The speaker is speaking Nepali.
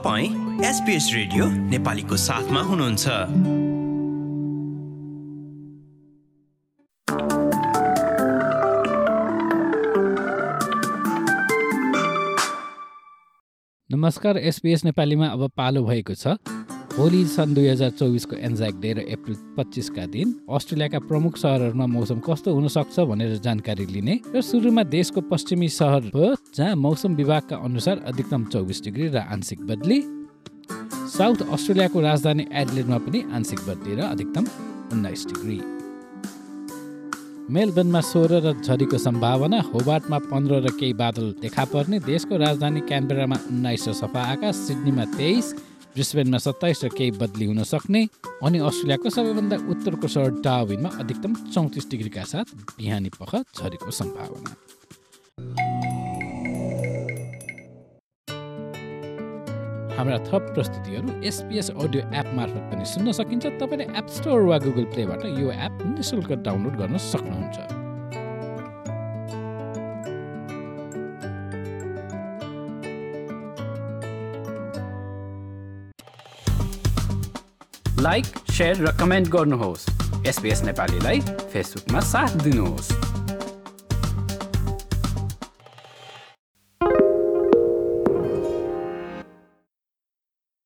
तपाईं SBS रेडियो नेपालीको साथमा हुनुहुन्छ। नमस्कार, SBS नेपालीमा अब पालो भएको छ। होली सन् 2024 को एन्जाक डे र अप्रिल 25 का दिन अस्ट्रेलियाका प्रमुख सहरहरूमा मौसम कस्तो हुन सक्छ भनेर जानकारी लिने र सुरुमा देशको पश्चिमी सहर हो जहाँ मौसम विभागका अनुसार अधिकतम 24 डिग्री र आंशिक बदली, साउथ अस्ट्रेलियाको राजधानी एडिलेडमा पनि आंशिक बदली र अधिकतम 19 डिग्री, मेलबर्नमा 16 र झरीको सम्भावना, होबार्टमा 15 र केही बादल देखा पर्ने, देशको राजधानी क्यानबेरामा 19 र सफा आकाश, सिडनीमा 23, ब्रिस्बेनमा 27 र केही बदली हुन सक्ने, अनि अस्ट्रेलियाको सबैभन्दा उत्तरको सहर डार्विनमा अधिकतम 34 डिग्रीका साथ बिहानी पख झरीको सम्भावना। हाम्रा थप प्रस्तुतिहरू SBS अडियो एप मार्फत पनि सुन्न सकिन्छ। तपाईँले एप स्टोर वा गुगल प्लेबाट यो एप निःशुल्क डाउनलोड गर्न सक्नुहुन्छ। लाइक, शेयर र कमेन्ट गर्नुहोस्। SBS नेपालीलाई फेसबुकमा साथ दिनुहोस्।